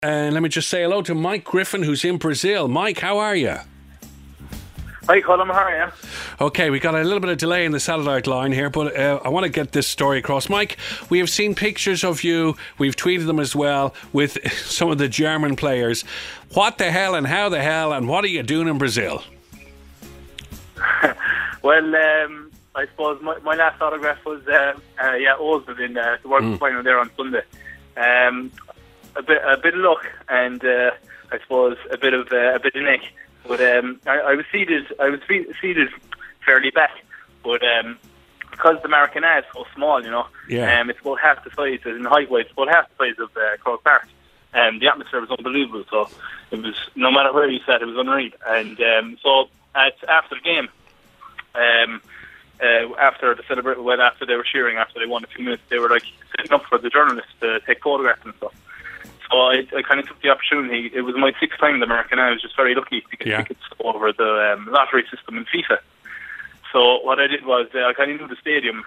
And let me just say hello to Mike Griffin, who's in Brazil. Mike, how are you? Hi, Colin, how are you? Okay, we got a little bit of delay in the satellite line here, but I want to get this story across. Mike, we have seen pictures of you, we've tweeted them as well, with some of the German players. What the hell and how the hell and what are you doing in Brazil? Well, I suppose my last autograph was Ozil in the World Cup final there on Sunday. A bit of luck and I suppose a bit of neck. But I was seated fairly back, but because the Maracanã is so small, it's about half the size in height-wise. It's about half the size of Croke Park. The atmosphere was unbelievable, so it was, no matter where you sat, it was unreal. And so after the game, after the celebration, after they were cheering, after they won a few minutes, they were like setting up for the journalists to take photographs and stuff. So I kind of took the opportunity. It was my sixth time in the American. I was just very lucky to get tickets over the lottery system in FIFA. So what I did was I kind of knew the stadium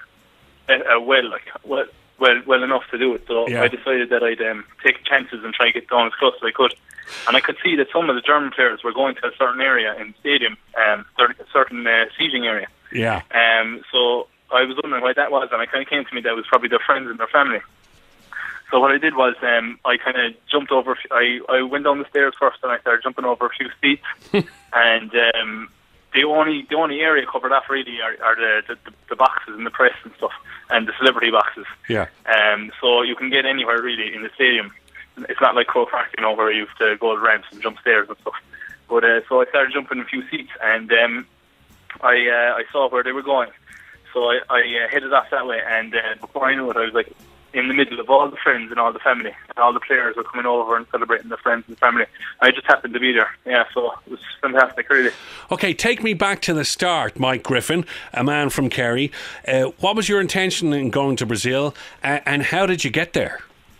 well enough to do it. So I decided that I'd take chances and try to get down as close as I could. And I could see that some of the German players were going to a certain area in the stadium, a certain seating area. Yeah. So I was wondering why that was, and it kind of came to me that it was probably their friends and their family. So what I did was I kind of jumped over. I went down the stairs first, and I started jumping over a few seats. And the only area covered off really are the boxes and the press and stuff, and the celebrity boxes. Yeah. So you can get anywhere really in the stadium. It's not like Croke Park, where you have to go to ramps and jump stairs and stuff. But so I started jumping a few seats, and I saw where they were going. So I headed off that way, and before I knew it, I was like in the middle of all the friends and all the family, and all the players were coming over and celebrating their friends and family. I just happened to be there. Yeah, so it was fantastic, really. Okay, take me back to the start, Mike Griffin, a man from Kerry. What was your intention in going to Brazil, and how did you get there?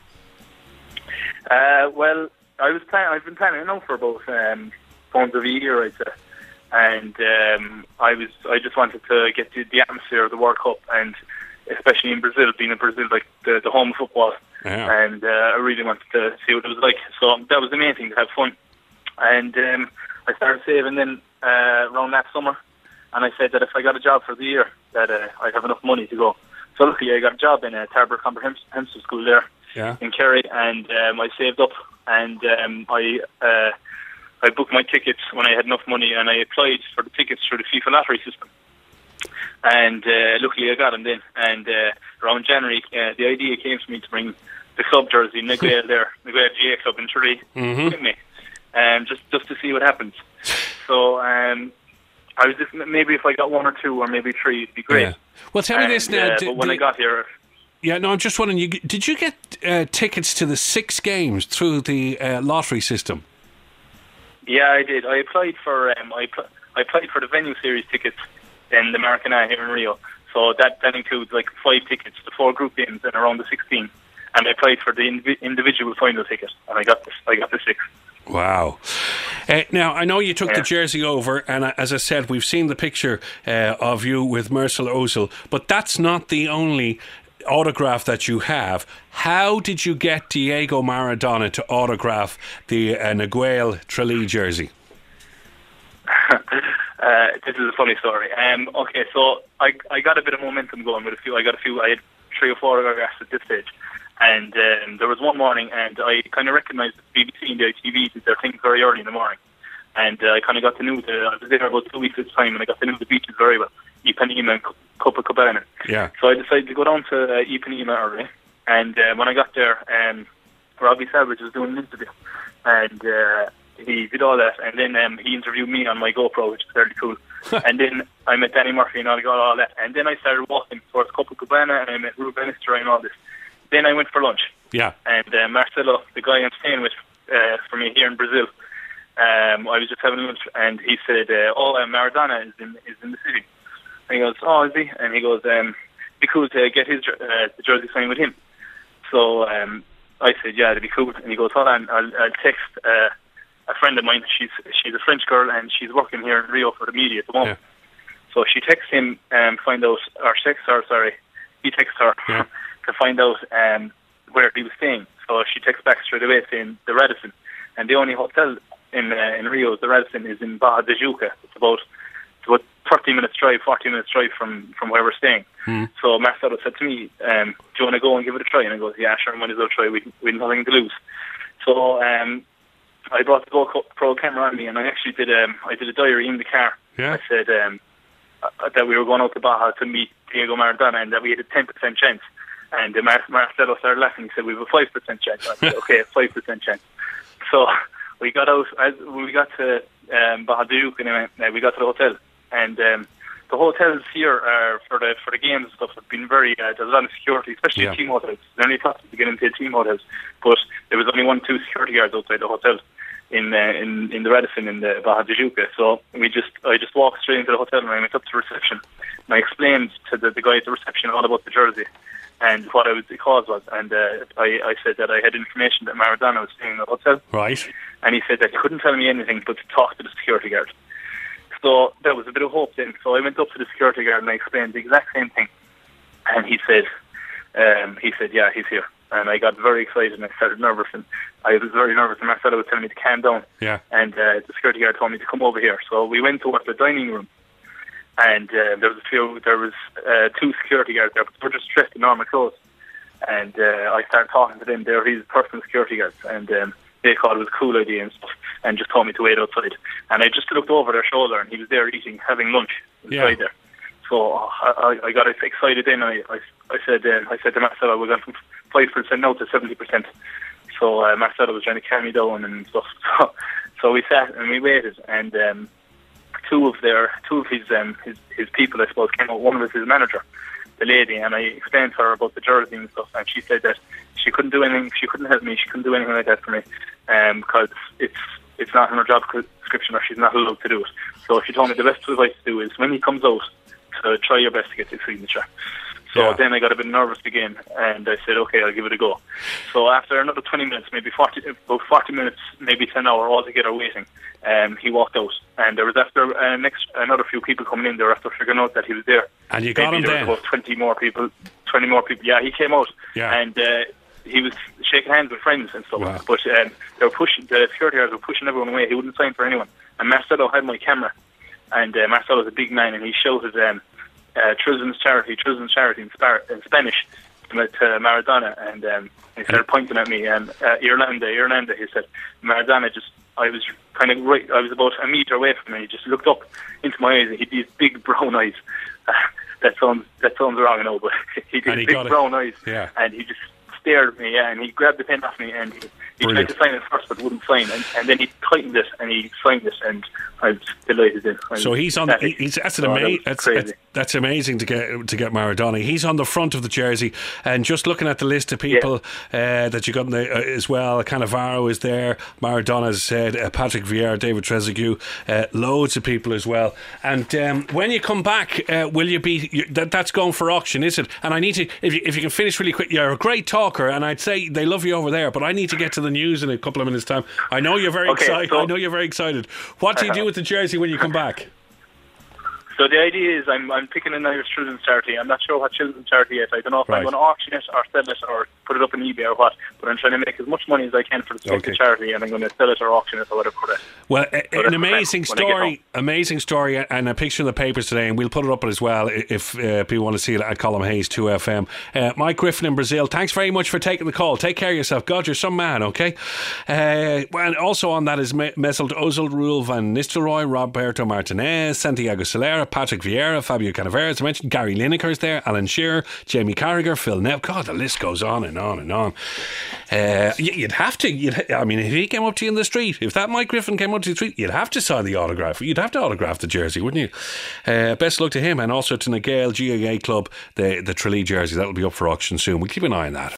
Well, I've been planning now for about months of a year, I'd say. And I just wanted to get to the atmosphere of the World Cup, and especially in Brazil, being in Brazil, like the home of football. Yeah. And I really wanted to see what it was like. So that was the main thing, to have fun. And I started saving then around that summer, and I said that if I got a job for the year, that I'd have enough money to go. So luckily I got a job in Tarbert Comprehensive School there in Kerry, and I saved up, and I booked my tickets when I had enough money, and I applied for the tickets through the FIFA lottery system. And luckily I got them then. And around January, the idea came to me to bring the club jersey, Naguel GA Club in Tralee, with me, just to see what happens. So I was just, maybe if I got one or two or maybe three, it'd be great. Yeah. Well, tell me this now. But when I got here... Yeah, no, I'm just wondering, did you get tickets to the 6 games through the lottery system? Yeah, I did. I applied for I applied for the venue series tickets in the Maracanã here in Rio. So that includes like 5 tickets, the 4 group games, and around the 16. And I applied for the individual final ticket, and I got the 6. Wow. Now, I know you took the jersey over, and as I said, we've seen the picture of you with Mesut Ozil, but that's not the only autograph that you have. How did you get Diego Maradona to autograph the Naguel Tralee jersey? This is a funny story. Okay, so I got a bit of momentum going with a few. I had 3 or 4 autographs at this stage, and there was one morning, and I kind of recognised the BBC and the ITV did their things very early in the morning, and I kind of got to know I was there about 2 weeks at the time, and I got to know the beaches very well, Ipanema and Copacabana. Yeah. So I decided to go down to Ipanema early, and when I got there, Robbie Savage was doing an interview, and he did all that, and then he interviewed me on my GoPro, which is fairly cool. And then I met Danny Murphy and I got all that, and then I started walking towards Copacabana, and I met Ruben Nistelrooy and all this. Then I went for lunch. Yeah. And Marcelo, the guy I'm staying with for me here in Brazil, I was just having lunch, and he said, Maradona is in the city. And he goes, oh, is he? And he goes, be cool to get his the jersey signed with him. So I said, yeah, it'd be cool. And he goes, hold on, I'll text a friend of mine. She's a French girl, and she's working here in Rio for the media at the moment. Yeah. So she texts him he texts her to find out where he was staying. So she texts back straight away saying the Radisson, and the only hotel in Rio, the Radisson, is in Barra da Tijuca. It's about 40 minutes drive from where we're staying. So Marcelo said to me, do you want to go and give it a try? And I goes, yeah, sure, might as well try. We have nothing to lose. So I brought the GoPro camera on me, and I actually did a diary in the car. Yeah. I said that we were going out to Baja to meet Diego Maradona, and that we had a 10% chance. And Marcelo started laughing. He said, we have a 5% chance. I said, okay, a 5% chance. So we got out, we got to Baja da Tijuca, and we got to the hotel. And the hotels here for the games and stuff have been very, there's a lot of security, especially team hotels. It's only possible to get into team hotels, but there was only 1-2 security guards outside the hotel in the Radisson in the Baja da Tijuca. So I just walked straight into the hotel, and I went up to reception, and I explained to the guy at the reception all about the jersey and what the cause was. And I said that I had information that Maradona was staying in the hotel. Right. And he said that he couldn't tell me anything but to talk to the security guard. So there was a bit of hope then. So I went up to the security guard and I explained the exact same thing. And he said, yeah, he's here. And I got very excited and I started nervous. And I was very nervous, and Marcelo was telling me to calm down. Yeah. And the security guard told me to come over here. So we went towards the dining room. And there was 2 security guards there, but they were just dressed in normal clothes. And I started talking to them. They were his personal security guards. And they thought it was a cool idea and stuff, and just told me to wait outside. And I just looked over their shoulder, and he was there having lunch inside there. So I got excited then. I said to Marcelo, we're going from 5% now to 70%. So Marcelo was trying to calm me down and stuff. So we sat and we waited, and two of his people, I suppose, came out. One was his manager, the lady, and I explained to her about the jersey and stuff, and she said that she couldn't do anything. She couldn't help me. She couldn't do anything like that for me, because it's not in her job description, or she's not allowed to do it. So she told me the best advice to do is when he comes out, to try your best to get his signature. So then I got a bit nervous again, and I said, okay, I'll give it a go. So after another 20 minutes, about 40 minutes, maybe to an hour altogether waiting, he walked out. And there was after another few people coming in there after figuring out that he was there. And you got him there then? About 20 more people. Yeah, he came out. Yeah. And he was shaking hands with friends and stuff. Wow. But they were pushing, the security guards were pushing everyone away. He wouldn't sign for anyone. And Marcelo had my camera. And Marcelo's a big man, and he shouted Trilson's charity in Spanish to Maradona, and he started pointing at me, Irlanda, he said. Maradona I was about a metre away from him, he just looked up into my eyes, and he had these big brown eyes. That sounds wrong, I know, but he had these big brown eyes, and he just stared at me, and he grabbed the pen off me, and he tried to sign it first, but wouldn't sign, and then he tightened it, and he signed it, and I was delighted. So he's on. That's amazing to get Maradona. He's on the front of the jersey, and just looking at the list of people that you got in the, as well. Cannavaro is there. Maradona's said Patrick Vieira, David Trezeguet, loads of people as well. And when you come back, will you be? That's going for auction, is it? And I need to, if you can finish really quick. You're a great talker, and I'd say they love you over there. But I need to get to the news in a couple of minutes' time. I know you're very excited. I know you're very excited. What do you do with the jersey when you come back? So the idea is I'm picking an Irish children's charity. I'm not sure what children's charity yet. I don't know if I'm going to auction it or sell it or put it up on eBay or what, but I'm trying to make as much money as I can for the charity, and I'm going to sell it or auction it or whatever. Well, an amazing story, and a picture in the papers today, and we'll put it up as well if people want to see it at Colm Hayes 2FM. Mike Griffin in Brazil, thanks very much for taking the call. Take care of yourself. God, you're some man, okay? And also on that is Mesut Ozil, Raul van Nistelrooy, Roberto Martinez, Santiago Solera, Patrick Vieira, Fabio Cannavaro, as I mentioned, Gary Lineker's there, Alan Shearer, Jamie Carragher, Phil Neville. God, the list goes on and on and on. You'd have to. I mean, if he came up to you in the street, if that Mike Griffin came up to the street, you'd have to sign the autograph. You'd have to autograph the jersey, wouldn't you? Best of luck to him, and also to Nagale GAA Club, the Tralee jersey. That'll be up for auction soon. We'll keep an eye on that.